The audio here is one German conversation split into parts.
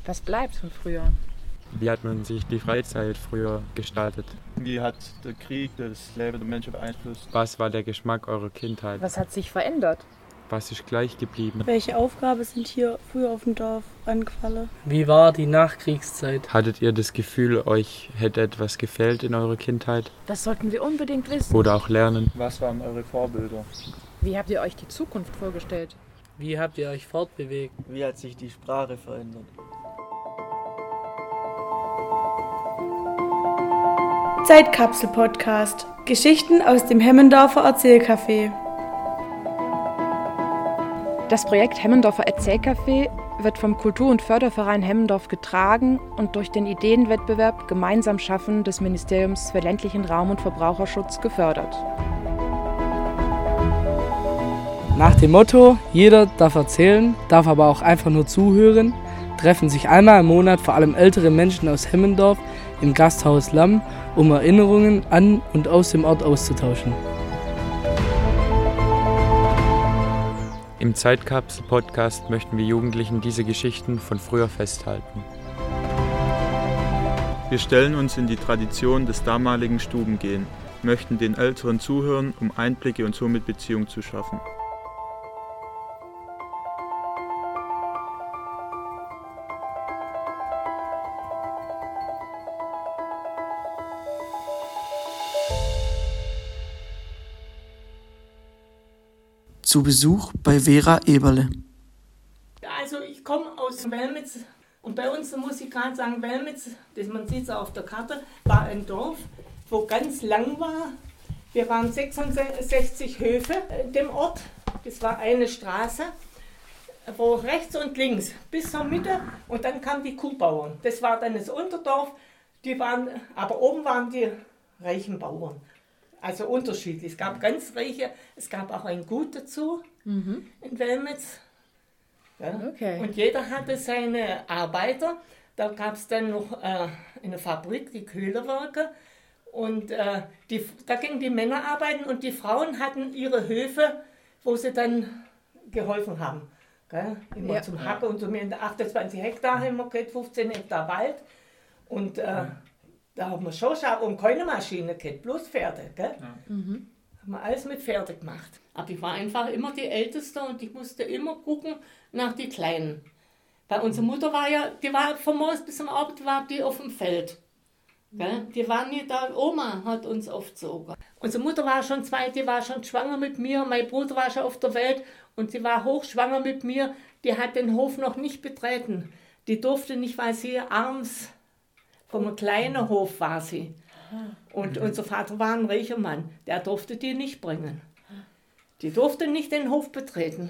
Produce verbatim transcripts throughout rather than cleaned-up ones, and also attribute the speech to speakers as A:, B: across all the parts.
A: Was bleibt von früher?
B: Wie hat man sich die Freizeit früher gestaltet?
C: Wie hat der Krieg das Leben der Menschen beeinflusst?
B: Was war der Geschmack eurer Kindheit?
A: Was hat sich verändert?
B: Was ist gleich geblieben?
D: Welche Aufgaben sind hier früher auf dem Dorf angefallen?
E: Wie war die Nachkriegszeit?
B: Hattet ihr das Gefühl, euch hätte etwas gefehlt in eurer Kindheit?
A: Das sollten wir unbedingt wissen.
B: Oder auch lernen?
C: Was waren eure Vorbilder?
A: Wie habt ihr euch die Zukunft vorgestellt?
E: Wie habt ihr euch fortbewegt?
F: Wie hat sich die Sprache verändert?
D: Zeitkapsel-Podcast. Geschichten aus dem Hemmendorfer Erzählcafé.
A: Das Projekt Hemmendorfer Erzählcafé wird vom Kultur- und Förderverein Hemmendorf getragen und durch den Ideenwettbewerb Gemeinsam schaffen des Ministeriums für ländlichen Raum und Verbraucherschutz gefördert.
E: Nach dem Motto, jeder darf erzählen, darf aber auch einfach nur zuhören, treffen sich einmal im Monat vor allem ältere Menschen aus Hemmendorf im Gasthaus Lamm, um Erinnerungen an und aus dem Ort auszutauschen.
B: Im Zeitkapsel-Podcast möchten wir Jugendlichen diese Geschichten von früher festhalten.
C: Wir stellen uns in die Tradition des damaligen Stubengehen, möchten den Älteren zuhören, um Einblicke und somit Beziehung zu schaffen.
G: Zu Besuch bei Vera Eberle.
H: Also ich komme aus Wellmitz und bei uns muss ich gerade sagen, Wellmitz, das man sieht es auf der Karte, war ein Dorf, wo ganz lang war. Wir waren sechsundsechzig Höfe in dem Ort. Das war eine Straße, wo rechts und links bis zur Mitte und dann kamen die Kuhbauern. Das war dann das Unterdorf, die waren, aber oben waren die reichen Bauern. Also unterschiedlich. Es gab ganz reiche, es gab auch ein Gut dazu mhm. in Wellmitz. Ja.
A: Okay.
H: Und jeder hatte seine Arbeiter. Da gab es dann noch äh, eine Fabrik, die Köhlerwerke. Und äh, die, da gingen die Männer arbeiten und die Frauen hatten ihre Höfe, wo sie dann geholfen haben. Gell? Immer ja. zum Hacken und so. Wir in achtundzwanzig Hektar haben wir gehabt, fünfzehn Hektar Wald. Und äh, ja. da haben wir schon und keine Maschine gehabt, bloß Pferde. Gell? Ja. Mhm. Haben wir alles mit Pferde gemacht. Aber ich war einfach immer die Älteste und ich musste immer gucken nach den Kleinen. Weil unsere Mutter war ja, die war von morgens bis zum Abend war die auf dem Feld. Gell? Die war nie da, Oma hat uns aufgezogen. Unsere Mutter war schon zwei, die war schon schwanger mit mir, mein Bruder war schon auf der Welt und sie war hochschwanger mit mir. Die hat den Hof noch nicht betreten. Die durfte nicht, weil sie abends vom einem kleinen Hof war sie. Und unser Vater war ein reicher Mann, der durfte die nicht bringen. Die durfte nicht den Hof betreten.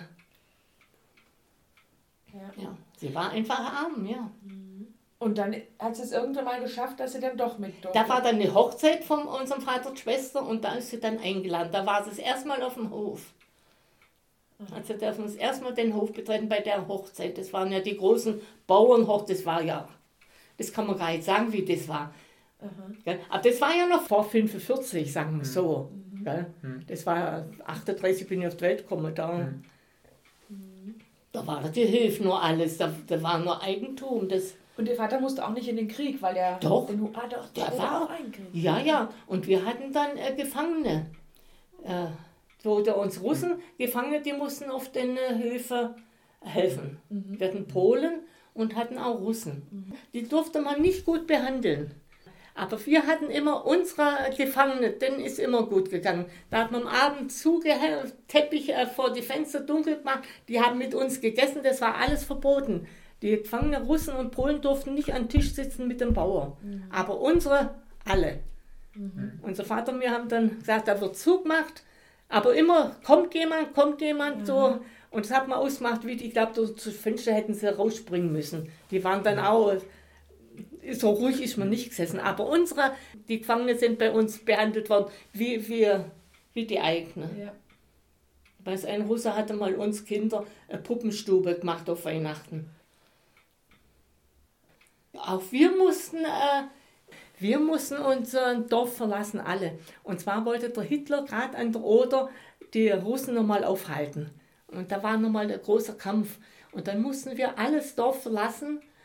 H: Ja. Ja, sie war einfach arm, ja.
A: Und dann hat sie es irgendwann mal geschafft, dass sie dann doch mit durfte.
H: Da war dann eine Hochzeit von unserem Vater und Schwester und da ist sie dann eingeladen. Da war sie das erste Mal auf dem Hof. Also dürfen wir das erste Mal den Hof betreten bei der Hochzeit. Das waren ja die großen Bauernhoch, das war ja, das kann man gar nicht sagen, wie das war. Mhm. Aber das war ja noch vor fünfundvierzig, sagen wir so. Mhm. Das war achtunddreißig, bin ich auf die Welt gekommen. Da, mhm. da war die Hilfe nur alles, da, da war nur Eigentum. Das
A: und Ihr Vater musste auch nicht in den Krieg, weil er...
H: Doch,
A: den, ah, doch der,
H: der war
A: auch eingekriegt.
H: Ja, ja, und wir hatten dann äh, Gefangene. Äh, wo der uns Russen, Gefangene, die mussten auf den äh, Höfen helfen. Mhm. Wir hatten Polen und hatten auch Russen. Mhm. Die durfte man nicht gut behandeln. Aber wir hatten immer unsere Gefangene, denen ist immer gut gegangen. Da hat man am Abend zugehängt, Teppich äh, vor die Fenster dunkel gemacht, die haben mit uns gegessen, das war alles verboten. Die Gefangenen Russen und Polen durften nicht am Tisch sitzen mit dem Bauer. Mhm. Aber unsere, alle. Mhm. Unser Vater und wir haben dann gesagt, da wird zugemacht, aber immer kommt jemand, kommt jemand mhm. so. Und das hat man ausgemacht, wie die, ich glaube, durch das Fenster hätten sie rausspringen müssen. Die waren dann auch, so ruhig ist man nicht gesessen. Aber unsere, die Gefangenen sind bei uns behandelt worden wie, wie, wie die eigenen. Ja. Weil ein Russe hatte mal uns Kinder eine Puppenstube gemacht auf Weihnachten. Auch wir mussten, äh, wir mussten unser Dorf verlassen, alle. Und zwar wollte der Hitler gerade an der Oder die Russen nochmal aufhalten. Und da war nochmal ein großer Kampf. Und dann mussten wir alles Dorf verlassen,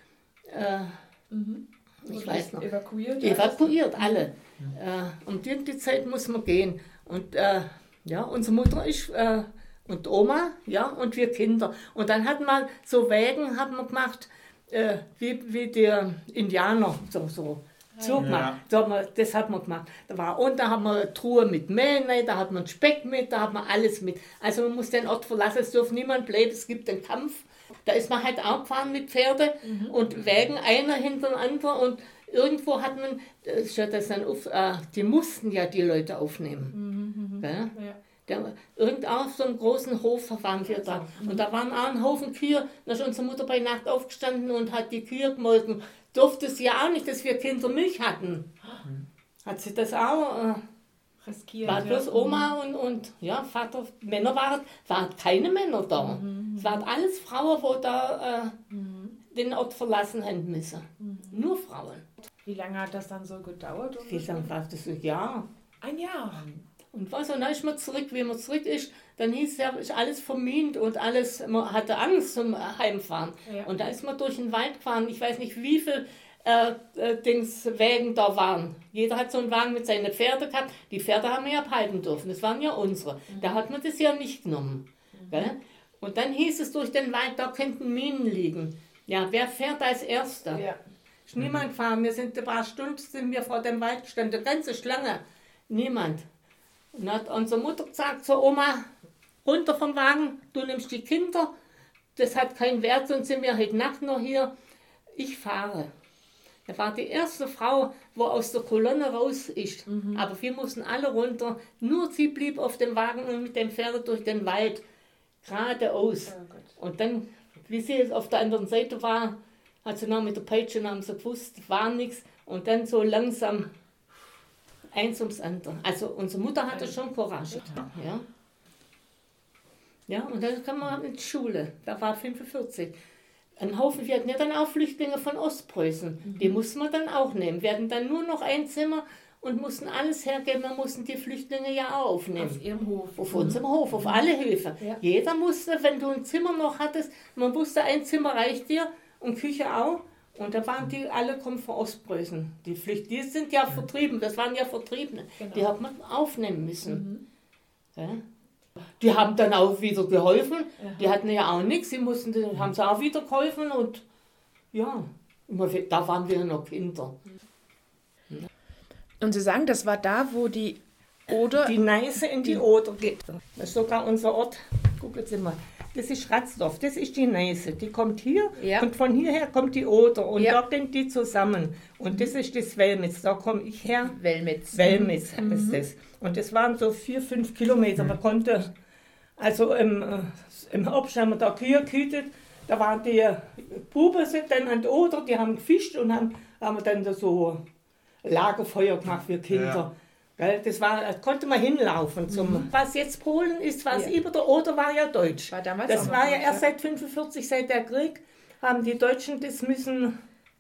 H: Äh,
A: Mhm.
H: ich weiß noch.
A: Evakuiert?
H: Evakuiert, alle. Mhm. Äh, um die, die Zeit muss man gehen. Und äh, ja, unsere Mutter ist äh, und Oma, ja, und wir Kinder. Und dann hatten wir so Wägen haben wir gemacht, äh, wie, wie die Indianer, so, so. So gemacht. Ja. Das hat man gemacht. Da war, und da haben wir eine Truhe mit Mehl, da hat man Speck mit, da hat man alles mit. Also man muss den Ort verlassen, es darf niemand bleiben, es gibt einen Kampf. Da ist man halt auch gefahren mit Pferde mhm. und Wägen einer hinter dem anderen und irgendwo hat man, das das dann auf, äh, die mussten ja die Leute aufnehmen. Mhm, ja? Ja. Der, irgend auf so einem großen Hof waren wir da. Mhm. Und da waren auch ein Haufen Kühe. Da ist unsere Mutter bei Nacht aufgestanden und hat die Kühe gemolken. Durfte sie ja auch nicht, dass wir Kinder Milch hatten. Mhm. Hat sie das auch äh, riskiert? War bloß ja. Oma und, und ja, Vater, Männer waren, waren keine Männer da. Mhm. Es waren alles Frauen, die da äh, mhm. den Ort verlassen haben müssen. Mhm. Nur Frauen.
A: Wie lange hat das dann so gedauert?
H: Wie lange war das? Ein Jahr.
A: Ein Jahr?
H: Und was, und dann ist man zurück, wie man zurück ist, dann hieß es ja, ist alles vermint und alles, man hatte Angst zum Heimfahren. Ja. Und da ist man durch den Wald gefahren, ich weiß nicht, wie viele äh, äh, Dings, Wägen da waren. Jeder hat so einen Wagen mit seinen Pferden gehabt, die Pferde haben wir ja behalten dürfen, das waren ja unsere. Mhm. Da hat man das ja nicht genommen. Mhm. Gell? Und dann hieß es durch den Wald, da könnten Minen liegen. Ja, wer fährt als Erster? Ja. Ist niemand gefahren, wir sind ein paar Stunden, sind wir vor dem Wald gestanden, eine ganze Schlange, niemand. Und dann hat unsere Mutter gesagt zur Oma, runter vom Wagen, du nimmst die Kinder, das hat keinen Wert, sonst sind wir heute Nacht noch hier. Ich fahre. Da war die erste Frau, wo aus der Kolonne raus ist. Mhm. Aber wir mussten alle runter. Nur sie blieb auf dem Wagen und mit dem Pferd durch den Wald geradeaus. Oh und dann, wie sie jetzt auf der anderen Seite war, hat sie noch mit der Peitsche haben sie gewusst, war nichts. Und dann so langsam eins ums andere. Also unsere Mutter hatte schon Courage. Ja, ja und dann kam man in die Schule. Da war fünfundvierzig. Ein Haufen, wir hatten ja dann auch Flüchtlinge von Ostpreußen. Mhm. Die mussten wir dann auch nehmen. Wir hatten dann nur noch ein Zimmer und mussten alles hergeben. Wir mussten die Flüchtlinge ja auch aufnehmen.
A: Auf ihrem Hof.
H: Auf mhm. unserem Hof, auf alle Höfe. Ja. Jeder musste, wenn du ein Zimmer noch hattest, man wusste, ein Zimmer reicht dir und Küche auch. Und da waren die, alle kommen von Ostpreußen. Die Flüchtlinge, die sind ja vertrieben, das waren ja Vertriebene. Genau. Die hat man aufnehmen müssen. Mhm. Ja. Die haben dann auch wieder geholfen. Ja. Die hatten ja auch nichts, sie mussten, die haben sie auch wieder geholfen. Und ja, da waren wir noch Kinder.
A: Mhm. Und Sie sagen, das war da, wo die Oder?
H: Die Neiße in die, die Oder geht. Das ist sogar unser Ort. Gucken Sie mal. Das ist Ratzdorf, das ist die Neiße. Die kommt hier ja. und von hierher kommt die Oder und ja. da gehen die zusammen. Und das ist das Wellmitz, da komme ich her.
A: Wellmitz.
H: Wellmitz mhm. ist das. Und das waren so vier, fünf Kilometer. Man konnte, also im, im Herbst haben wir da Kühe gehütet, da waren die Buben sind dann an der Oder, die haben gefischt und haben, haben wir dann so Lagerfeuer gemacht für Kinder. Ja. Das war, das konnte man hinlaufen. Zum, mhm. Was jetzt Polen ist, was ja. über der Oder war ja Deutsch.
A: War damals
H: das
A: auch
H: war ja
A: Deutsch,
H: erst seit fünfundvierzig, seit der Krieg, haben die Deutschen das müssen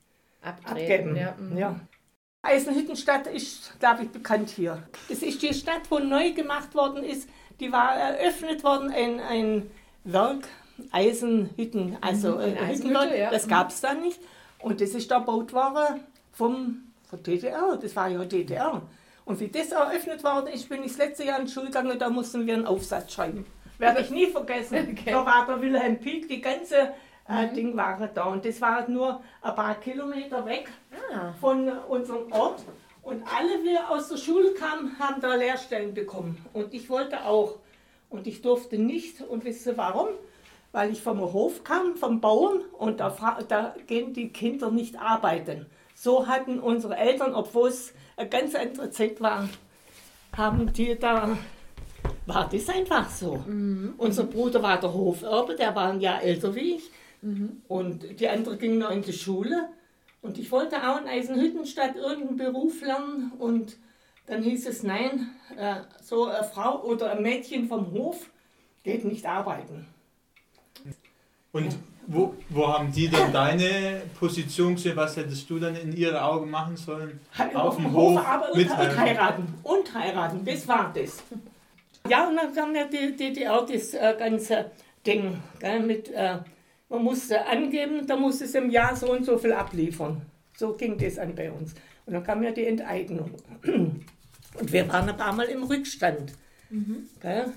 H: abgeben. Ja. Mhm. Ja. Eisenhüttenstadt ist, glaube ich, bekannt hier. Das ist die Stadt, wo neu gemacht worden ist. Die war eröffnet worden, ein, ein Werk, Eisenhütten, also mhm, äh, Hüttenwerk, ja. das gab es dann nicht. Und das ist da gebaut worden vom, vom D D R, das war ja D D R. Und wie das eröffnet worden ist, bin ich das letzte Jahr in die Schule gegangen, da mussten wir einen Aufsatz schreiben. Werde ich nie vergessen. Okay. Da war der Wilhelm Pieck, die ganze äh, mhm. Ding war da. Und das war nur ein paar Kilometer weg ah. von unserem Ort. Und alle, wir aus der Schule kamen, haben da Lehrstellen bekommen. Und ich wollte auch. Und ich durfte nicht. Und wisst ihr warum? Weil ich vom Hof kam, vom Bauern. Und da, da gehen die Kinder nicht arbeiten. So hatten unsere Eltern, obwohl es eine ganz andere Zeit war, haben die da, war das einfach so. Mhm. Unser Bruder war der Hoferbe, der war ein Jahr älter wie ich. Mhm. Und die andere ging noch in die Schule. Und ich wollte auch in Eisenhüttenstadt irgendeinen Beruf lernen. Und dann hieß es, nein, äh, so eine Frau oder ein Mädchen vom Hof geht nicht arbeiten.
C: Und wo, wo haben die denn deine Position gesehen? Was hättest du dann in ihre Augen machen sollen?
H: Auf dem Hof, Hof aber und, und heiraten. Und heiraten, das war das. Ja, und dann kam ja die, die, die auch das äh, ganze Ding, gell, mit, äh, Man musste angeben, da musste es im Jahr so und so viel abliefern. So ging das an bei uns. Und dann kam ja die Enteignung. Und wir waren ein paar Mal im Rückstand. Mhm. Gell?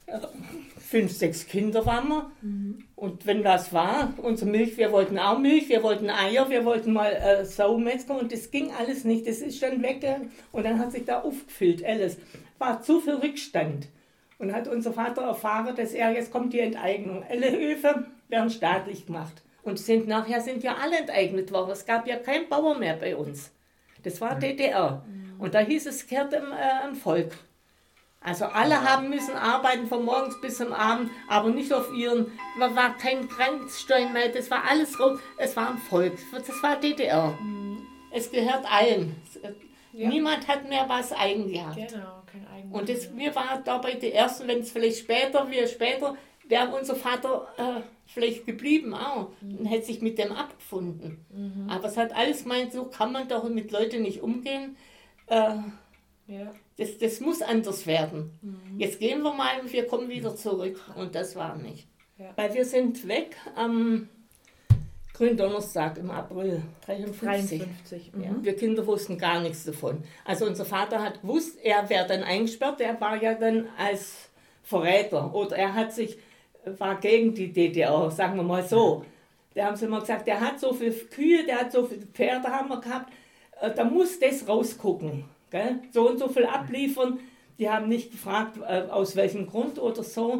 H: Fünf, sechs Kinder waren wir. Mhm. Und wenn das war, unsere Milch, wir wollten auch Milch, wir wollten Eier, wir wollten mal äh, Saumetzger und das ging alles nicht. Das ist dann weg und dann hat sich da aufgefüllt alles. War zu viel Rückstand. Und hat unser Vater erfahren, dass er, jetzt kommt die Enteignung. Alle Höfe werden staatlich gemacht. Und sind, nachher sind ja alle enteignet worden. Es gab ja keinen Bauer mehr bei uns. Das war D D R. Mhm. Und da hieß es, kehrt im, äh, im Volk. Also alle haben müssen arbeiten von morgens bis zum Abend, aber nicht auf ihren, da war kein Grenzstein mehr, das war alles rot, es war ein Volk, das war D D R. Mhm. Es gehört allen. Ja. Niemand hat mehr was eigen gehabt.
I: Genau, kein Eigen.
H: Und das, wir waren dabei die Ersten, wenn es vielleicht später, wir später, wäre unser Vater äh, vielleicht geblieben auch mhm. und hätte sich mit dem abgefunden. Mhm. Aber es hat alles gemeint, so kann man doch mit Leuten nicht umgehen. Äh, ja. Das, das muss anders werden. Mhm. Jetzt gehen wir mal und wir kommen wieder zurück. Und das war nicht. Ja. Weil wir sind weg am Gründonnerstag im April dreiundfünfzig. dreiundfünfzig. Mhm. Ja. Wir Kinder wussten gar nichts davon. Also unser Vater hat gewusst, er wäre dann eingesperrt. Er war ja dann als Verräter. Oder er hat sich, war gegen die D D R, sagen wir mal so. Da haben sie immer gesagt, der hat so viele Kühe, der hat so viele Pferde haben wir gehabt. Da muss das rausgucken. Gell? So und so viel abliefern. Die haben nicht gefragt, äh, aus welchem Grund oder so.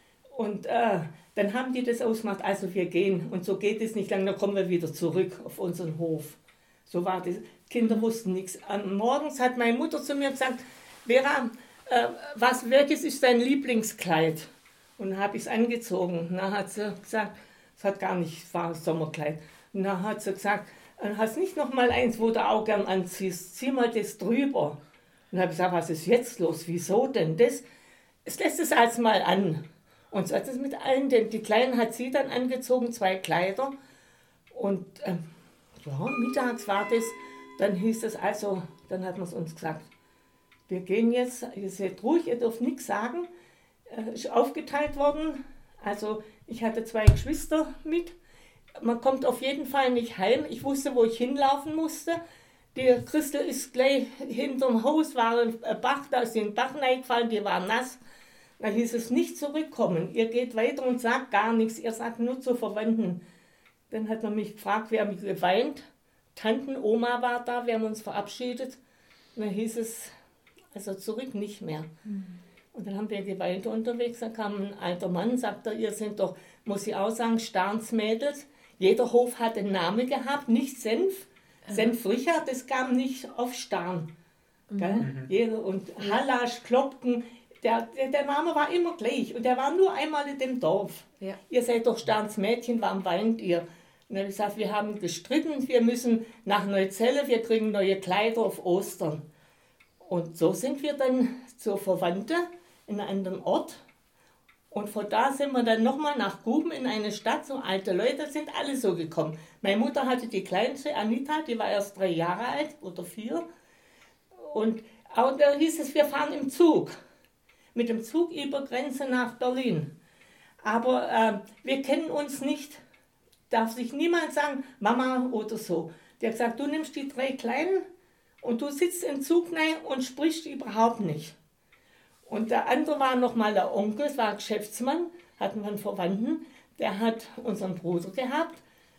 H: Und äh, dann haben die das ausgemacht, also wir gehen. Und so geht es nicht lange, dann kommen wir wieder zurück auf unseren Hof. So war das. Kinder wussten nichts. Ähm, morgens hat meine Mutter zu mir gesagt, Vera, äh, was, welches ist dein Lieblingskleid? Und dann habe ich es angezogen. Und dann hat sie gesagt, es hat gar nicht, es war ein Sommerkleid. Und dann hat sie gesagt, dann hast nicht noch mal eins, wo du auch gern anziehst, zieh mal das drüber. Und dann habe ich gesagt, was ist jetzt los, wieso denn das? Es lässt es als mal an. Und so hat es mit allen, denn die Kleinen hat sie dann angezogen, zwei Kleider. Und ähm, ja, mittags war das, dann hieß es also, dann hat man es uns gesagt, wir gehen jetzt, ihr seid ruhig, ihr dürft nichts sagen. Äh, ist aufgeteilt worden, also ich hatte zwei Geschwister mit. Man kommt auf jeden Fall nicht heim. Ich wusste, wo ich hinlaufen musste. Die Christel ist gleich hinterm Haus, war ein Bach, da ist sie in den Bach reingefallen, die war nass. Da hieß es, nicht zurückkommen. Ihr geht weiter und sagt gar nichts. Ihr sagt nur zu Verwandten. Dann hat man mich gefragt, wir haben geweint. Tanten, Oma war da, wir haben uns verabschiedet. Und dann hieß es, also zurück nicht mehr. Mhm. Und dann haben wir geweint unterwegs. Dann kam ein alter Mann, sagte, ihr sind doch, muss ich auch sagen, Starnsmädels. Jeder Hof hat einen Namen gehabt, nicht Senf. Mhm. Senf Richard, das kam nicht auf Starn. Mhm. Jeder, und Hallasch, Klopken, der, der, der Name war immer gleich. Und der war nur einmal in dem Dorf. Ja. Ihr seid doch Starns Mädchen, warum weint ihr? Und dann habe ich gesagt, wir haben gestritten, wir müssen nach Neuzelle, wir kriegen neue Kleider auf Ostern. Und so sind wir dann zur Verwandte in einem anderen Ort. Und von da sind wir dann nochmal nach Guben in eine Stadt, so alte Leute sind alle so gekommen. Meine Mutter hatte die kleinste, Anita, die war erst drei Jahre alt oder vier. Und, und da hieß es, wir fahren im Zug. Mit dem Zug über Grenze nach Berlin. Aber äh, wir kennen uns nicht, darf sich niemand sagen, Mama oder so. Der hat gesagt, du nimmst die drei Kleinen und du sitzt im Zug rein und sprichst überhaupt nicht. Und der andere war nochmal der Onkel, es war ein Geschäftsmann, hatten wir einen Verwandten, der hat unseren Bruder gehabt.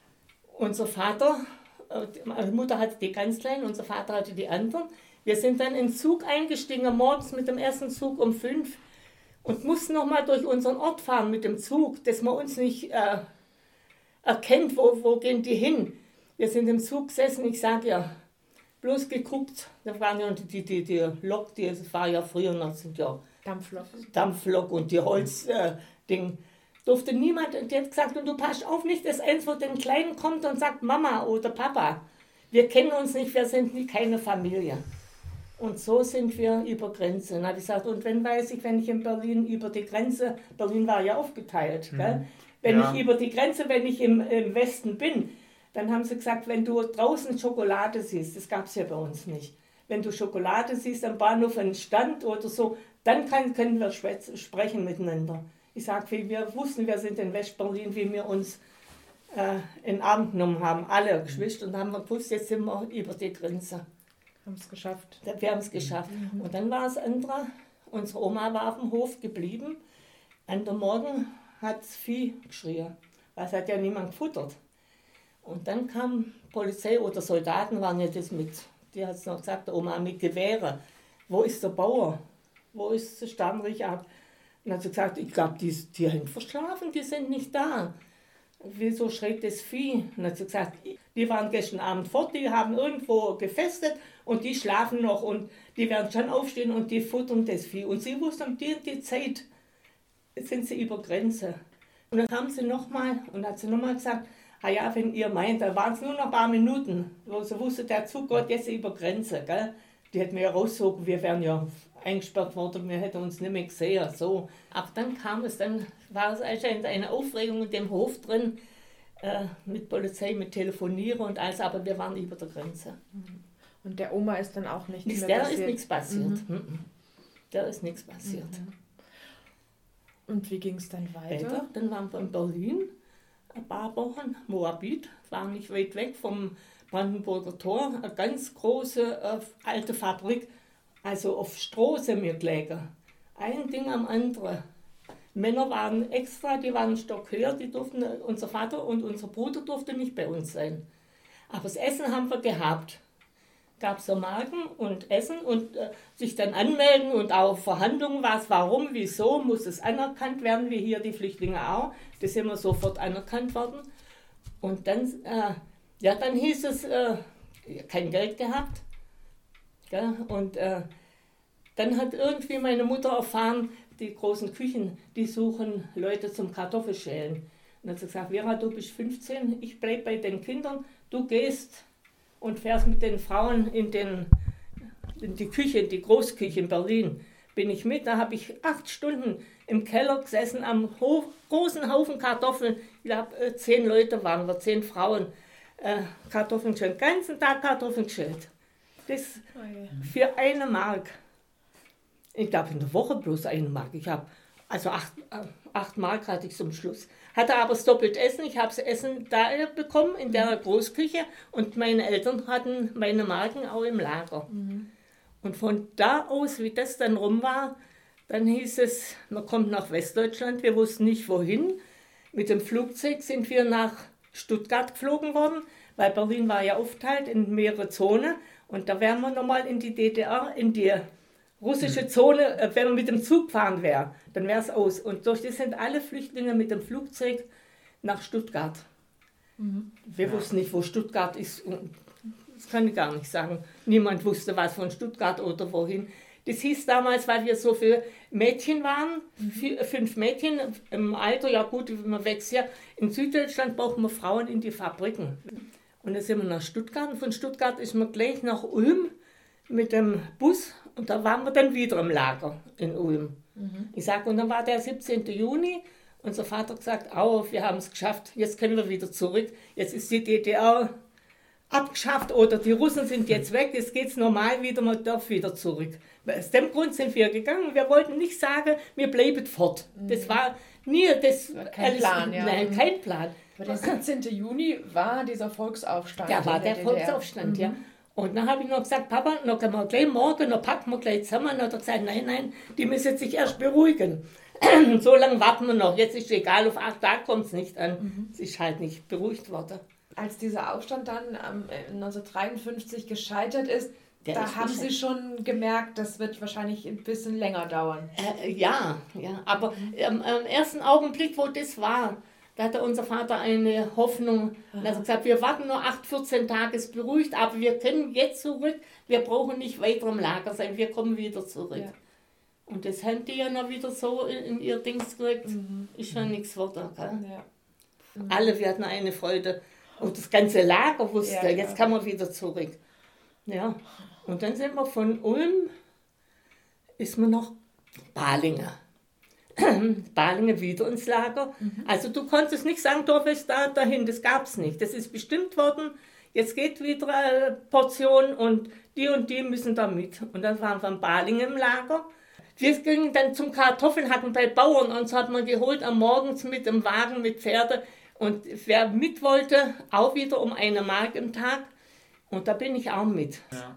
H: Unser Vater, meine Mutter hatte die ganz Kleinen, unser Vater hatte die anderen. Wir sind dann in den Zug eingestiegen, morgens mit dem ersten Zug um fünf und mussten nochmal durch unseren Ort fahren mit dem Zug, dass man uns nicht äh, erkennt, wo, wo gehen die hin. Wir sind im Zug gesessen, ich sage ja, bloß geguckt, da waren ja die, die, die Lok, die, das war ja früher noch, sind ja
I: Dampflok.
H: Dampflok und die Holzding. Äh, durfte niemand, und die hat gesagt, und du passt auf nicht, dass eins von den Kleinen kommt und sagt Mama oder Papa. Wir kennen uns nicht, wir sind nie keine Familie. Und so sind wir über Grenze. Dann habe ich gesagt, und wenn weiß ich, wenn ich in Berlin über die Grenze, Berlin war ja aufgeteilt, mhm. gell? Wenn ja. ich über die Grenze, wenn ich im, im Westen bin, dann haben sie gesagt, wenn du draußen Schokolade siehst, das gab es ja bei uns nicht, wenn du Schokolade siehst am Bahnhof, einen Stand oder so, dann kann, können wir sprechen miteinander. Ich sage, wir wussten, wir sind in Westberlin, wie wir uns äh, in den Arm genommen haben, alle Geschwister, und haben wir gewusst, jetzt sind wir über die Grenze.
A: Haben es geschafft.
H: Wir haben es geschafft. Mhm. Und dann war das andere, unsere Oma war auf dem Hof geblieben. An der Morgen hat das Vieh geschrien, weil es hat ja niemand gefuttert. Und dann kam Polizei oder Soldaten, waren ja das mit, die hat es noch gesagt, der Oma, mit Gewehre. Wo ist der Bauer? Wo ist der Stammrich ab? Und dann hat sie gesagt, ich glaube, die, die haben verschlafen, die sind nicht da. Wieso schreit das Vieh? Und dann hat sie gesagt, die waren gestern Abend fort, die haben irgendwo gefestet und die schlafen noch und die werden schon aufstehen und die futtern das Vieh. Und sie wussten, die, die Zeit sind sie über Grenze. Und dann kam sie nochmal und hat sie nochmal gesagt, ah ja, wenn ihr meint, da waren es nur noch ein paar Minuten, wo sie wusste, der Zug geht jetzt über Grenze. Gell? Die hätten wir ja rausgezogen, wir wären ja eingesperrt worden, wir hätten uns nicht mehr gesehen. So. Aber dann kam es, dann war es anscheinend eine Aufregung in dem Hof drin, äh, mit Polizei, mit Telefonieren und alles, aber wir waren über der Grenze.
A: Und der Oma ist dann auch nichts mehr
H: der
A: passiert?
H: Der ist nichts passiert.
A: Mhm.
H: Da ist nichts passiert.
A: Mhm. Und wie ging es dann weiter?
H: weiter? Dann waren wir in Berlin ein paar Wochen, Moabit, war nicht weit weg vom Brandenburger Tor, eine ganz große äh, alte Fabrik, also auf Stroh sind wir gelegen. Ein Ding am anderen. Männer waren extra, die waren einen Stock höher, die durften, unser Vater und unser Bruder durften nicht bei uns sein. Aber das Essen haben wir gehabt. Gab es so Marken und Essen und äh, sich dann anmelden und auch Verhandlungen, was, warum, wieso, muss es anerkannt werden, wie hier die Flüchtlinge auch. Das sind wir sofort anerkannt worden. Und dann, äh, ja, dann hieß es, äh, kein Geld gehabt. Gell? Und äh, dann hat irgendwie meine Mutter erfahren, die großen Küchen, die suchen Leute zum Kartoffelschälen. Und dann hat sie gesagt, Vera, du bist fünfzehn, ich bleibe bei den Kindern, du gehst und fährst mit den Frauen in, den, in die Küche, die Großküche in Berlin. Bin ich mit, da habe ich acht Stunden im Keller gesessen, am Hof, großen Haufen Kartoffeln. Ich glaube, zehn Leute waren wir, zehn Frauen. Äh, Kartoffeln geschält, den ganzen Tag Kartoffeln geschält. Das für eine Mark. Ich glaube, in der Woche bloß eine Mark. Ich habe, also acht, acht Mark hatte ich zum Schluss. Hatte aber das doppelte Essen. Ich habe das Essen da bekommen, in der Großküche. Und meine Eltern hatten meine Marken auch im Lager. Mhm. Und von da aus, wie das dann rum war, dann hieß es, man kommt nach Westdeutschland. Wir wussten nicht, wohin. Mit dem Flugzeug sind wir nach Stuttgart geflogen worden, weil Berlin war ja aufgeteilt in mehrere Zonen. Und da wären wir nochmal in die D D R, in die russische Zone, wenn man mit dem Zug fahren wäre, dann wäre es aus. Und durch das sind alle Flüchtlinge mit dem Flugzeug nach Stuttgart. Mhm. Wir ja. wussten nicht, wo Stuttgart ist. Das kann ich gar nicht sagen. Niemand wusste was von Stuttgart oder wohin. Das hieß damals, weil wir so viele Mädchen waren, vier, fünf Mädchen im Alter, ja gut, man wächst ja. In Süddeutschland brauchen wir Frauen in die Fabriken. Und dann sind wir nach Stuttgart. Und von Stuttgart ist man gleich nach Ulm mit dem Bus. Und da waren wir dann wieder im Lager in Ulm. Mhm. Ich sage, und dann war der siebzehnten Juni. Unser Vater hat gesagt, auf, wir haben es geschafft, jetzt können wir wieder zurück. Jetzt ist die D D R abgeschafft oder die Russen sind jetzt weg, jetzt geht es normal wieder, man darf wieder zurück. Aus dem Grund sind wir gegangen. Wir wollten nicht sagen, wir bleiben fort. Mhm. Das war nie das.
A: Kein alles, Plan, ja.
H: Nein, kein Plan.
A: Aber der siebzehnten Juni war dieser Volksaufstand.
H: Da war der, der Volksaufstand, mhm. ja. Und dann habe ich noch gesagt, Papa, noch können wir gleich morgen, noch packen wir gleich zusammen. Und dann hat er gesagt, nein, nein, die müssen sich erst beruhigen. So lange warten wir noch. Jetzt ist es egal, auf acht Tage kommt es nicht an. Mhm. Es ist halt nicht beruhigt worden.
A: Als dieser Aufstand dann ähm, neunzehnhundertdreiundfünfzig gescheitert ist, Der da ist haben Sie schon gemerkt, das wird wahrscheinlich ein bisschen länger dauern.
H: Äh, ja, ja, aber im ähm, ersten Augenblick, wo das war, da hatte unser Vater eine Hoffnung. Er hat gesagt, wir warten nur acht, vierzehn Tage, ist beruhigt, aber wir können jetzt zurück. Wir brauchen nicht weiter im Lager sein, wir kommen wieder zurück. Ja. Und das haben die ja noch wieder so in, in ihr Dings gekriegt. Mhm. Ist schon nichts weiter. Ja. Mhm. Alle, wir hatten eine Freude. Und das ganze Lager wusste, ja, jetzt kann man wieder zurück. Ja. Und dann sind wir von Ulm, ist man noch Balingen. Balingen wieder ins Lager. Mhm. Also du konntest nicht sagen, du bist da, dahin, das gab es nicht. Das ist bestimmt worden, jetzt geht wieder eine Portion und die und die müssen da mit. Und dann waren wir in Balingen im Lager. Wir gingen dann zum Kartoffelhacken bei Bauern und so hat man geholt am Morgens mit dem Wagen, mit Pferde. Und wer mit wollte, auch wieder um eine Mark im Tag. Und da bin ich auch mit.
C: Ja.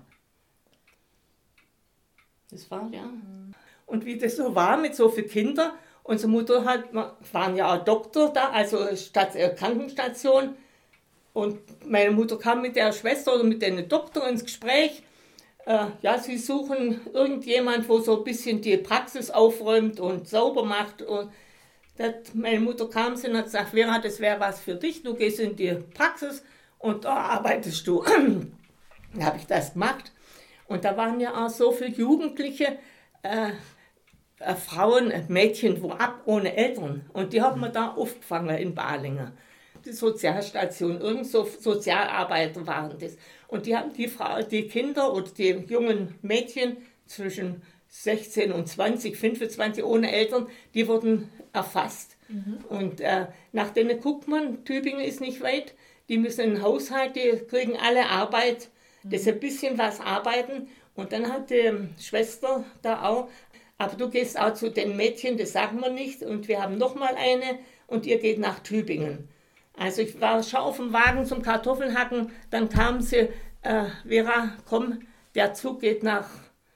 H: Das war, ja. Und wie das so war mit so vielen Kindern, unsere Mutter hat, wir waren ja auch Doktor da, also Stadt, äh, Krankenstation. Und meine Mutter kam mit der Schwester oder mit dem Doktor ins Gespräch. Äh, ja, sie suchen irgendjemand, wo so ein bisschen die Praxis aufräumt und sauber macht. Und das, meine Mutter kam und hat gesagt, Vera, das wäre was für dich. Du gehst in die Praxis und da arbeitest du. Dann habe ich das gemacht. Und da waren ja auch so viele Jugendliche, äh, äh, Frauen, äh, Mädchen, wo ab ohne Eltern. Und die haben wir da aufgefangen in Balingen. Die Sozialstation, irgend so Sozialarbeiter waren das. Und die haben die, Frau, die Kinder oder die jungen Mädchen zwischen sechzehn und zwanzig, fünfundzwanzig ohne Eltern, die wurden erfasst. Mhm. Und äh, nach denen guckt man, Tübingen ist nicht weit, die müssen in den Haushalt, die kriegen alle Arbeit, mhm. das ist ein bisschen was arbeiten. Und dann hat die Schwester da auch, aber du gehst auch zu den Mädchen, das sagen wir nicht. Und wir haben nochmal eine und ihr geht nach Tübingen. Also ich war schon auf dem Wagen zum Kartoffelhacken, dann kam sie, äh, Vera, komm, der Zug geht nach,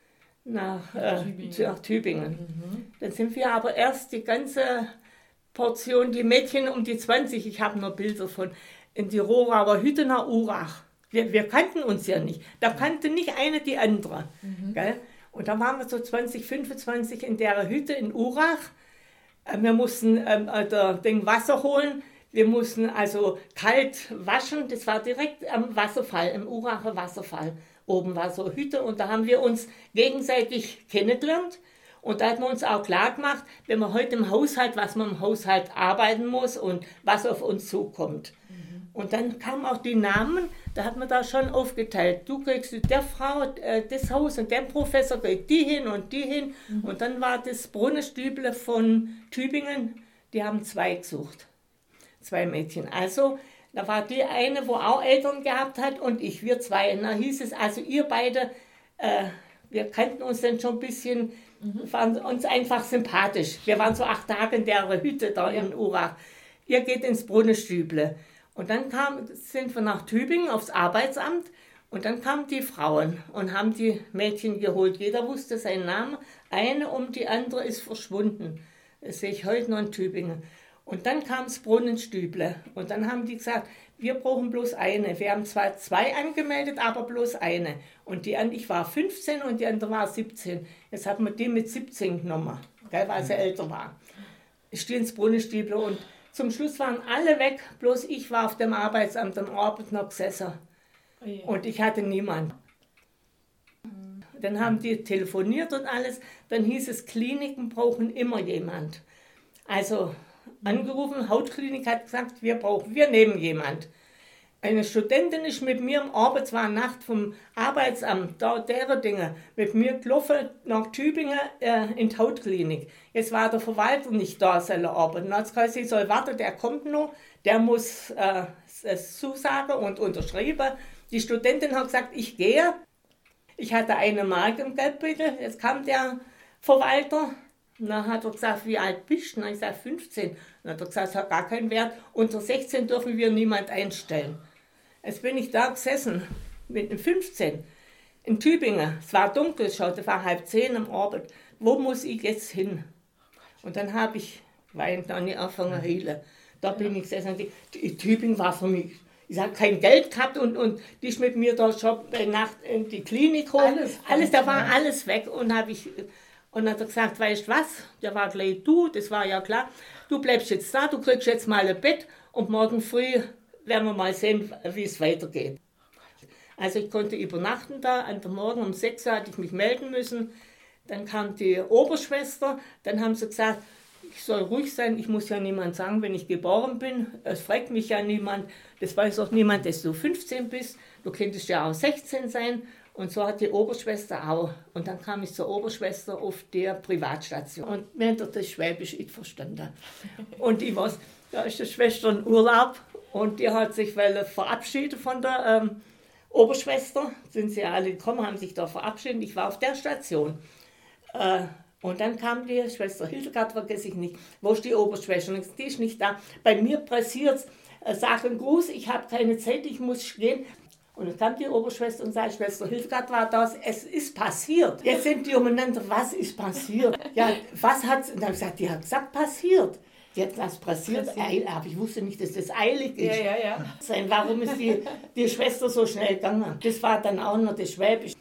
H: nach, äh, Tübingen. nach Tübingen. Mhm. Dann sind wir aber erst die ganze Portion, die Mädchen um die zwanzig, ich habe noch Bilder von, in die Rohrauer Hütte nach Urach. Wir, wir kannten uns ja nicht, da kannte nicht eine die andere. Mhm. Gell? Und dann waren wir so zwanzig, fünfundzwanzig in der Hütte in Urach. Wir mussten ähm, den Wasser holen. Wir mussten also kalt waschen, das war direkt am Wasserfall, im Uracher Wasserfall. Oben war so eine Hütte und da haben wir uns gegenseitig kennengelernt. Und da hat man uns auch klar gemacht, wenn man heute im Haushalt, was man im Haushalt arbeiten muss und was auf uns zukommt. Mhm. Und dann kamen auch die Namen, da hat man da schon aufgeteilt. Du kriegst der Frau äh, das Haus und der Professor kriegt die hin und die hin. Mhm. Und dann war das Brunnenstüble von Tübingen, die haben zwei gesucht. Zwei Mädchen. Also, da war die eine, wo auch Eltern gehabt hat und ich, wir zwei. Und da hieß es, also ihr beide, äh, wir kannten uns dann schon ein bisschen, mhm. waren uns einfach sympathisch. Wir waren so acht Tage in der Hütte da ja. in Urach. Ihr geht ins Brunnenstüble. Und dann kam, sind wir nach Tübingen aufs Arbeitsamt und dann kamen die Frauen und haben die Mädchen geholt. Jeder wusste seinen Namen. Eine um die andere ist verschwunden. Das sehe ich heute noch in Tübingen. Und dann kam das Brunnenstüble und dann haben die gesagt, wir brauchen bloß eine. Wir haben zwar zwei angemeldet, aber bloß eine. Und die, ich war fünfzehn und die andere war siebzehn. Jetzt hat man die mit siebzehn genommen, weil sie älter war. Ich stehe ins Brunnenstüble und zum Schluss waren alle weg, bloß ich war auf dem Arbeitsamt am Abend noch gesessen. Und ich hatte niemanden. Dann haben die telefoniert und alles. Dann hieß es, Kliniken brauchen immer jemand. Also angerufen, Hautklinik hat gesagt, wir brauchen, wir nehmen jemand. Eine Studentin ist mit mir am Abend, es war Nacht vom Arbeitsamt, da deren Dinge, mit mir gelaufen nach Tübingen äh, in die Hautklinik. Jetzt war der Verwalter nicht da, soll er arbeiten. Dann hat sie gesagt, ich soll warten, der kommt noch, der muss äh, es zusagen und unterschreiben. Die Studentin hat gesagt, ich gehe. Ich hatte eine Mark im Geldbeutel, jetzt kam der Verwalter. Dann hat er gesagt, wie alt bist du? Dann habe ich gesagt, fünfzehn. Dann hat er gesagt, es hat gar keinen Wert. Unter sechzehn dürfen wir niemand einstellen. Jetzt bin ich da gesessen, mit fünfzehn, in Tübingen. Es war dunkel, schon, es war halb zehn am Abend. Wo muss ich jetzt hin? Und dann habe ich weint noch nicht angefangen zu heulen. Da bin ich gesessen. Die, Tübingen war für mich, ich habe kein Geld gehabt und, und die ist mit mir da schon bei Nacht in die Klinik hoch. Alles, alles, da war alles weg. Und habe ich... Und dann hat er gesagt, weißt du was, der war gleich du, das war ja klar, du bleibst jetzt da, du kriegst jetzt mal ein Bett und morgen früh werden wir mal sehen, wie es weitergeht. Also ich konnte übernachten da, an der Morgen um sechs Uhr hatte ich mich melden müssen, dann kam die Oberschwester, dann haben sie gesagt, ich soll ruhig sein, ich muss ja niemand sagen, wenn ich geboren bin, es fragt mich ja niemand, das weiß auch niemand, dass du fünfzehn bist, du könntest ja auch sechzehn sein. Und so hat die Oberschwester auch. Und dann kam ich zur Oberschwester auf der Privatstation. Und wir haben das Schwäbisch nicht verstanden. Und ich weiß, da ist die Schwester in Urlaub und die hat sich verabschiedet von der ähm, Oberschwester. Sind sie alle gekommen, haben sich da verabschiedet. Ich war auf der Station. Äh, Und dann kam die Schwester Hildegard, vergesse ich nicht. Wo ist die Oberschwester? Die ist nicht da. Bei mir pressiert es, sag einen Gruß, ich habe keine Zeit, ich muss gehen. Und dann kam die Oberschwester und sagte, Schwester Hildegard war das, es ist passiert. Jetzt sind die umeinander, was ist passiert? Ja, was hat sie? Und dann habe ich gesagt, die hat gesagt, passiert. Die hat gesagt, was passiert? Eil, aber ich wusste nicht, dass das eilig ist.
I: Ja, ja, ja.
H: Warum ist die, die Schwester so schnell gegangen? Das war dann auch noch das Schwäbisch.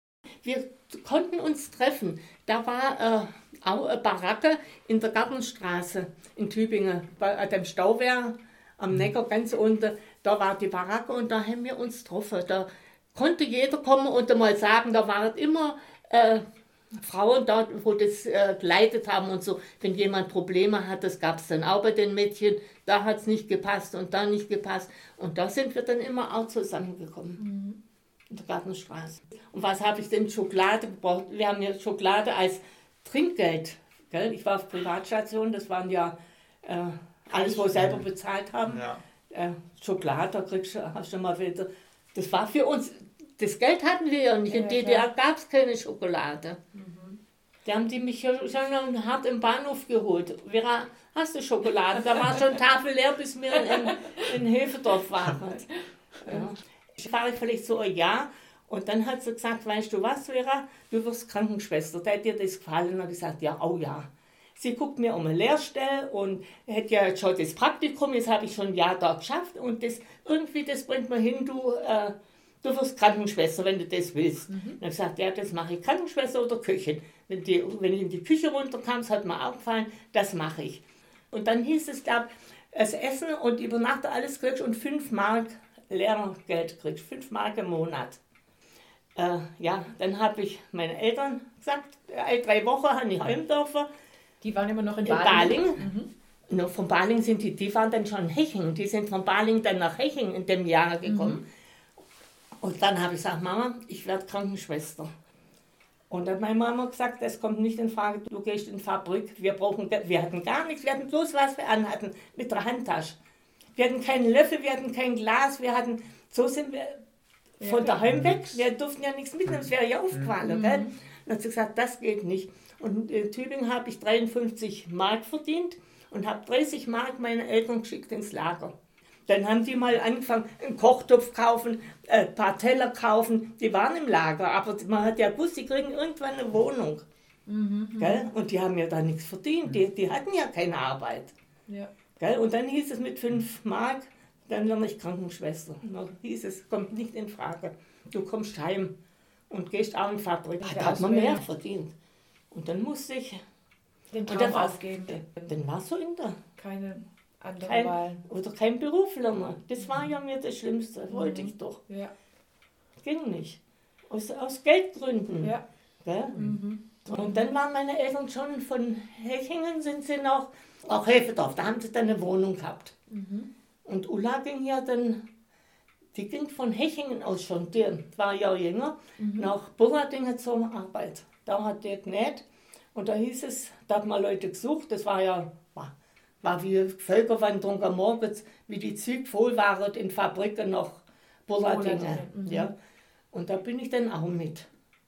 H: Wir konnten uns treffen. Da war äh, auch eine Baracke in der Gartenstraße in Tübingen, bei dem Stauwehr am Neckar ganz unten. Da war die Baracke und da haben wir uns getroffen. Da konnte jeder kommen und mal sagen, da waren immer äh, Frauen da, wo das äh, geleitet haben und so. Wenn jemand Probleme hat, das gab es dann auch bei den Mädchen. Da hat es nicht gepasst und da nicht gepasst. Und da sind wir dann immer auch zusammengekommen. Mhm. In der Gartenstraße. Und was habe ich denn? Schokolade gebraucht. Wir haben ja Schokolade als Trinkgeld. Gell? Ich war auf Privatstation, das waren ja äh, alles, wo wir selber bezahlt haben. Ja. Äh, Schokolade, da kriegst du, hast du mal wieder. Das war für uns, das Geld hatten wir ja nicht. In ja, D D R gab es keine Schokolade. Mhm. Da haben die mich schon noch hart im Bahnhof geholt. Vera, hast du Schokolade? Da war schon Tafel leer, bis wir in, in Hefendorf waren. Ja. Ich war vielleicht so ein Jahr und dann hat sie gesagt, weißt du was, Vera, du wirst Krankenschwester. Da hat dir das gefallen? Und ich gesagt, ja, oh ja. Sie guckt mir um eine Lehrstelle und hätte ja schon das Praktikum, jetzt habe ich schon ein Jahr da geschafft und das irgendwie, das bringt mir hin, du, äh, du wirst Krankenschwester, wenn du das willst. Mhm. Dann habe ich gesagt, ja, das mache ich, Krankenschwester oder Köchin. Wenn, die, wenn ich in die Küche runterkam, das hat mir aufgefallen, das mache ich. Und dann hieß es, glaube ich, das Essen und über Nacht alles kriegst und fünf Mark Lehrgeld kriegst, fünf Mark im Monat. Äh, ja, dann habe ich meinen Eltern gesagt, alle drei Wochen habe ich heim dürfen.
I: Die waren immer noch in,
H: in
I: Baling?
H: Baling. Mhm. No, von Baling sind die, die waren dann schon in Hechingen. Die sind von Baling dann nach Hechingen in dem Jahr gekommen. Mhm. Und dann habe ich gesagt, Mama, ich werde Krankenschwester. Und dann hat meine Mama gesagt, das kommt nicht in Frage, du gehst in die Fabrik. Wir, brauchen, wir hatten gar nichts, wir hatten bloß was wir anhatten mit der Handtasche. Wir hatten keinen Löffel, wir hatten kein Glas, wir hatten, so sind wir von ja, daheim weg. Wir durften ja nichts mitnehmen, es wäre ja aufgefallen. Mhm. Gell? Dann hat sie gesagt, das geht nicht. Und in Tübingen habe ich dreiundfünfzig Mark verdient und habe dreißig Mark meine Eltern geschickt ins Lager. Dann haben die mal angefangen, einen Kochtopf kaufen, ein paar Teller kaufen. Die waren im Lager, aber man hat ja gewusst, die kriegen irgendwann eine Wohnung. Mhm. Gell? Und die haben ja da nichts verdient, die, die hatten ja keine Arbeit. Ja. Gell? Und dann hieß es mit fünf Mark, dann lerne ich Krankenschwester. Dann hieß es, kommt nicht in Frage. Du kommst heim und gehst auch in die Fabrik. Da hat man mehr verdient. Und dann musste ich
I: den Traum aufgeben.
H: Dann war so in der.
I: Keine andere
H: kein,
I: Wahl.
H: Oder kein Beruf lernen. Das war ja mir das Schlimmste. Mhm. Wollte ich doch.
I: Ja.
H: Ging nicht. Aus, aus Geldgründen.
I: Ja.
H: Mhm. Und dann waren meine Eltern schon von Hechingen, sind sie noch, auch Hefendorf, da haben sie dann eine Wohnung gehabt. Mhm. Und Ulla ging ja dann, die ging von Hechingen aus schon, die war ja jünger, mhm. nach Burradingen zur Arbeit. Da hat der genäht und da hieß es, da hat man Leute gesucht, das war ja, war, war wie Völkerwanderung am Morgen, wie die Züge voll waren in Fabriken nach Burradingen. Mhm. Ja. Und da bin ich dann auch mit.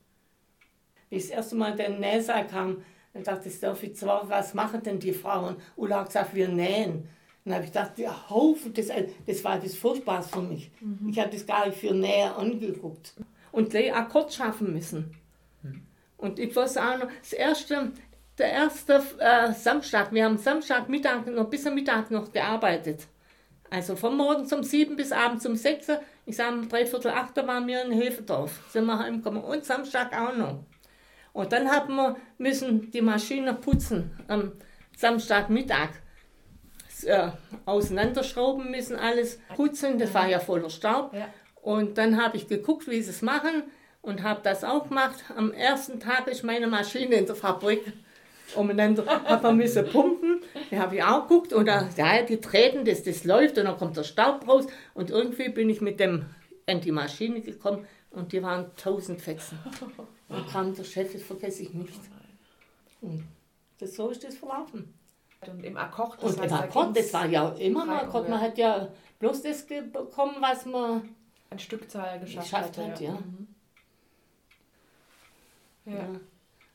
H: Wie ich das erste Mal in den Nähsaal kam, dann dachte ich, darf ich zwar, was machen denn die Frauen? Ulla hat gesagt, wir nähen. Dann habe ich gedacht, ja, Haufen, das, das war das Furchtbarste für mich. Mhm. Ich habe das gar nicht für näher angeguckt. Und gleich Akkord schaffen müssen. Mhm. Und ich weiß auch noch, das erste, der erste äh, Samstag, wir haben Samstagmittag noch bis am Mittag noch gearbeitet. Also von morgens um sieben bis abends um sechs, ich sage um dreiviertel acht waren wir in Hefendorf, sind wir heimgekommen und Samstag auch noch. Und dann haben wir müssen die Maschine putzen am Samstagmittag. Äh, auseinanderschrauben müssen, alles putzen, das war ja voller Staub. Ja. Und dann habe ich geguckt, wie sie es machen und habe das auch gemacht. Am ersten Tag ist meine Maschine in der Fabrik umeinander, hat man müssen pumpen, da habe ich auch geguckt und da, ja, die treten, das, das läuft und dann kommt der Staub raus und irgendwie bin ich mit dem an die Maschine gekommen und die waren tausend Fetzen. Und kam der Chef, das vergesse ich nicht. Und das, so ist das verlaufen.
I: Und im Akkord,
H: das, und heißt, im Akkord, das war ja immer mal Akkord. Man hat ja bloß das bekommen, was man
I: an Stückzahl geschafft,
H: geschafft
I: hat.
H: hat ja.
I: Ja.
H: Ja.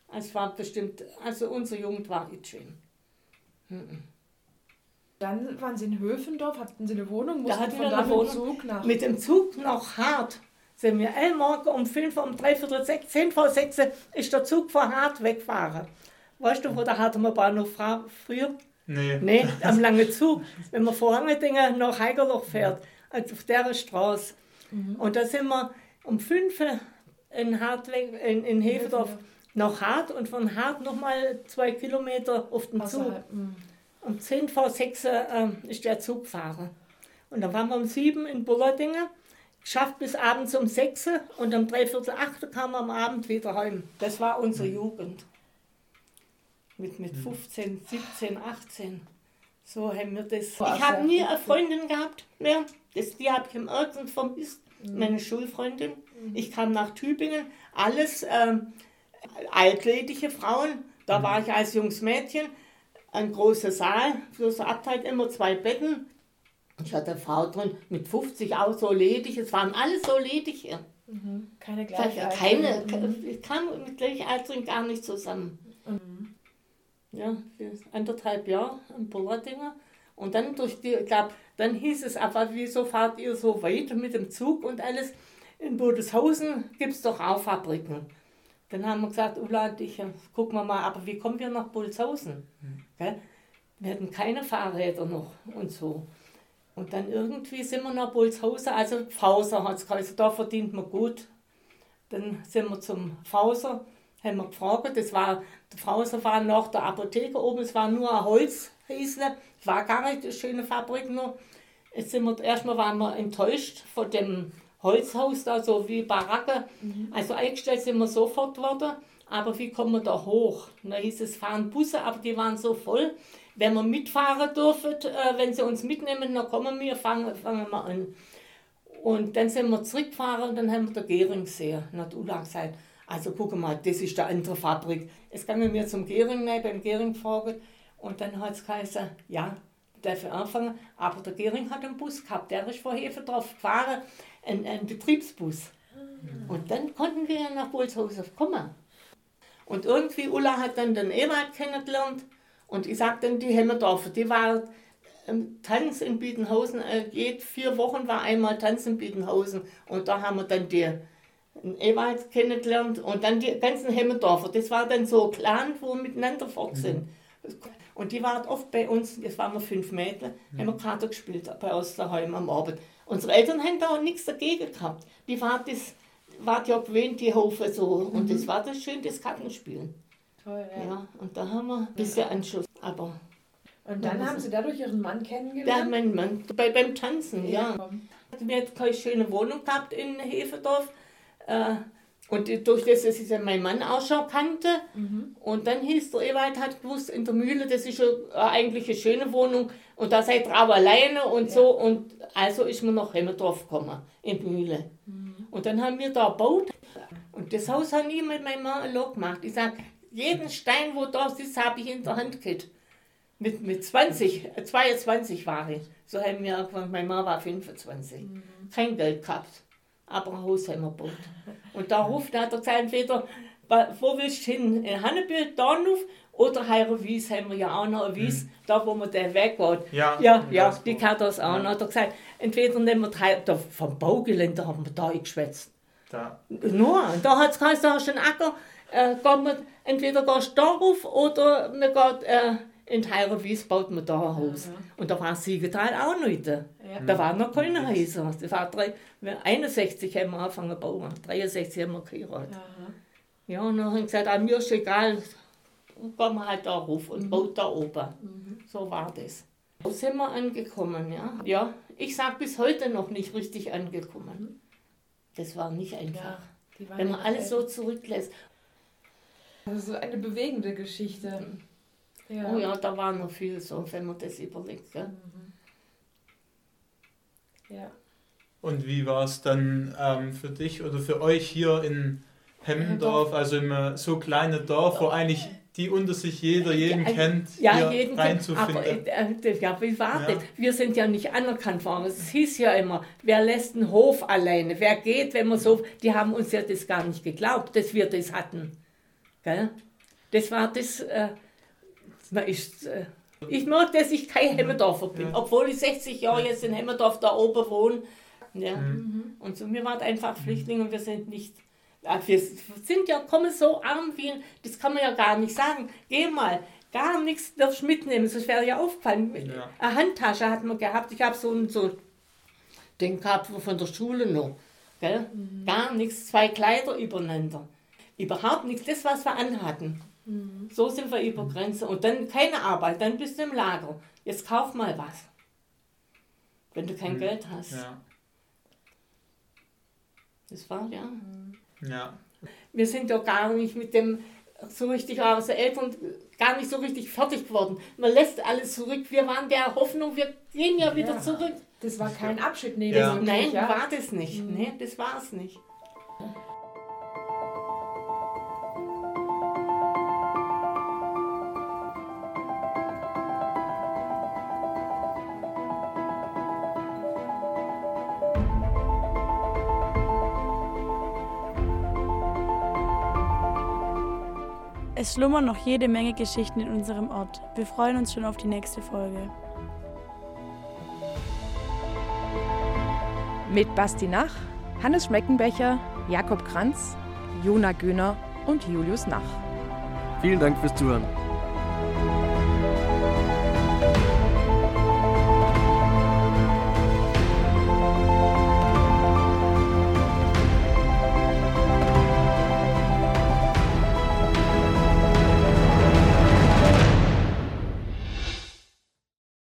H: Es war bestimmt, also unsere Jugend war nicht schön. Mhm.
I: Dann waren Sie in Höfendorf, hatten Sie eine Wohnung,
H: Da
I: mussten
H: hatten
I: von
H: wir
I: da
H: eine
I: mit dem
H: Wohnung.
I: Zug nach...
H: Mit dem Zug noch hart. Sind wir alle Morgen um fünf, um dreiviertel sechs, zehn vor sechs ist der Zug von Hart weggefahren. Weißt du, wo der Hartumer Bahnhof war früher?
C: Nee.
H: Nee, am langen Zug. Wenn man von Hangedingen nach Heigerloch fährt, also auf der Straße. Mhm. Und da sind wir um fünf in, Hart weg, in, in Hefendorf nach Hart und von Hart nochmal zwei Kilometer auf den Zug.
I: Mhm.
H: Um zehn vor sechs äh, ist der Zug gefahren. Und dann waren wir um sieben in Bullardingen, geschafft bis abends um sechs und um dreiviertel acht kamen wir am Abend wieder heim. Das war unsere Jugend. Mit, mit fünfzehn, siebzehn, achtzehn. So haben wir das. Ich habe nie eine Freundin gehabt mehr. Das, die habe ich im Ernst vermisst. Mhm. Meine Schulfreundin. Mhm. Ich kam nach Tübingen. Alles ähm, altledige Frauen. Da mhm. war ich als junges Mädchen. Ein großer Saal, so so abteilt immer zwei Betten. Ich hatte eine Frau drin mit fünfzig, auch so ledig. Es waren alles so ledig hier.
I: Mhm. Keine Gleichaltrigen.
H: Keine, ich kam mit Gleichaltrigen gar nicht zusammen. Mhm. Ja, für anderthalb Jahre in Bullardinger. Und dann durch die, ich glaube, dann hieß es aber, wieso fahrt ihr so weit mit dem Zug und alles? In Budeshausen gibt es doch auch Fabriken. Dann haben wir gesagt, Ulla und ich, gucken wir mal, aber wie kommen wir nach Budeshausen? Mhm. Wir hatten keine Fahrräder noch und so. Und dann irgendwie sind wir nach Budeshausen, also Fauser hat es geheißen, da verdient man gut. Dann sind wir zum Fauser, haben wir gefragt, das war, der Fauser war nach der Apotheke oben, es war nur ein Holzhäusle, es war gar nicht eine schöne Fabrik noch. Jetzt sind wir, erstmal waren wir enttäuscht von dem Holzhaus da, so wie Baracke. Mhm. Also eingestellt sind wir sofort worden, aber wie kommen wir da hoch? Und da hieß es, fahren Busse, aber die waren so voll. Wenn wir mitfahren dürfen, äh, wenn sie uns mitnehmen, dann kommen wir, fangen, fangen wir an. Und dann sind wir zurückgefahren und dann haben wir den Gehring gesehen. Und hat Ulla gesagt, also guck mal, das ist eine andere Fabrik. Jetzt gingen wir zum Gehring, ne, beim Gehring gefragt und dann hat es geheißen, ja, darf ich anfangen. Aber der Gehring hat einen Bus gehabt, der ist von Hefendorf gefahren, ein, ein Betriebsbus. Mhm. Und dann konnten wir nach Budeshausen kommen. Und irgendwie Ulla hat dann den Ewald kennengelernt. Und ich sag dann, die Hemmerdorfer, die war ähm, Tanz in Biedenhausen, äh, jede vier Wochen war einmal Tanz in Biedenhausen. Und da haben wir dann die Ewald kennengelernt und dann die ganzen Hemmerdorfer. Das war dann so ein Clan, wo wir miteinander fort sind. Mhm. Und die waren oft bei uns, jetzt waren wir fünf Mädchen, mhm. haben wir Karten gespielt bei uns daheim am Abend. Unsere Eltern haben da auch nichts dagegen gehabt. Die war, das, war ja gewöhnt, die Hofe so. Mhm. Und das war das schön, das Kartenspielen. Toll, ja. Ja, und da haben wir ein bisschen Anschluss. Aber
I: und dann haben Sie dadurch Ihren Mann kennengelernt?
H: Ja, mein Mann, bei, beim Tanzen, ja. ja. Wir hatten keine schöne Wohnung gehabt in Hefendorf. Äh, und durch das, dass ich mein Mann auch schon kannte. Mhm. Und dann hieß der Ewald, hat gewusst, in der Mühle, das ist ja eigentlich eine schöne Wohnung. Und da seid ihr auch alleine und ja. so. Und also ist man nach Hemmerdorf gekommen, in die Mühle. Mhm. Und dann haben wir da gebaut. Und das Haus habe ich mit meinem Mann allein gemacht. Ich sage, jeden Stein, wo da ist, habe ich in der Hand gehabt. Mit, mit zwanzig, zweiundzwanzig war ich. So haben wir angefangen, mein Mann war fünfundzwanzig. Mhm. Kein Geld gehabt, aber ein Haus haben wir gebaut. Und da ruft, da hat er gesagt, entweder, wo willst du hin? In Hannebühl, Dornhof oder Heirewies haben wir ja auch noch eine Wies, mhm. da wo man der Weg geht. Ja, ja, ja die kann das auch ja. noch. Da hat er gesagt, entweder nehmen wir die, da, vom Baugelände haben wir da eingeschwätzt. Da. Nur, da hat es geheißen, da hast du einen Acker, äh, man, entweder gehst du da rauf oder man geht äh, in Heirewies, baut man da ein Haus. Ja, ja. Und da war Siegetal auch nicht. Ja. Da waren noch keine Häuser. Das war drei, einundsechzig haben wir angefangen zu bauen, dreiundsechzig haben wir geheiratet. Ja, ja, und dann haben wir gesagt, ah, mir ist egal, gehen wir halt da rauf und mhm. baut da oben. Mhm. So war das. So sind wir angekommen, ja. Ja, ich sage bis heute noch nicht richtig angekommen. Das war nicht einfach, ja, wenn man alles so zurücklässt.
I: Also eine bewegende Geschichte.
H: Ja. Oh ja, da war noch viel so, wenn man das überlegt. Gell? Mhm.
I: Ja.
C: Und wie war es dann ähm, für dich oder für euch hier in Hemmendorf, also im so kleinen Dorf, wo eigentlich die unter sich jeder jeden ja, kennt,
H: ja,
C: hier
H: jeden
C: reinzufinden?
H: Aber äh, ja, wie war ja. das? Wir sind ja nicht anerkannt worden. Es hieß ja immer, wer lässt den Hof alleine? Wer geht, wenn man so... Die haben uns ja das gar nicht geglaubt, dass wir das hatten. Gell? Das war das, äh, man ist, äh, ich merke, dass ich kein Hemmendorfer bin, ja. obwohl ich sechzig Jahre jetzt in Hemmendorf da oben wohne. Ja. Mhm. Und so, wir waren einfach Flüchtlinge und wir sind nicht, wir sind ja, kommen so arm wie, das kann man ja gar nicht sagen. Geh mal, gar nichts darfst mitnehmen, sonst wäre ja aufgefallen. Ja. Eine Handtasche hat man gehabt, ich habe so ein so den gehabt von der Schule noch. Gell? Mhm. Gar nichts, zwei Kleider übereinander. Überhaupt nichts, das, was wir anhatten. Mhm. So sind wir über Grenze. Und dann keine Arbeit, dann bist du im Lager. Jetzt kauf mal was. Wenn du kein mhm. Geld hast.
C: Ja.
H: Das war, ja.
C: ja.
H: Wir sind ja gar nicht mit dem so richtig, unsere Eltern gar nicht so richtig fertig geworden. Man lässt alles zurück. Wir waren der Hoffnung, wir gehen ja wieder ja. zurück.
I: Das war kein Abschied nehmen.
H: Ja. Nein, ja. war das nicht. Mhm. Nee, das war es nicht.
D: Es schlummern noch jede Menge Geschichten in unserem Ort. Wir freuen uns schon auf die nächste Folge.
A: Mit Basti Nach, Hannes Schmeckenbecher, Jakob Kranz, Jona Göhner und Julius Nach.
F: Vielen Dank fürs Zuhören.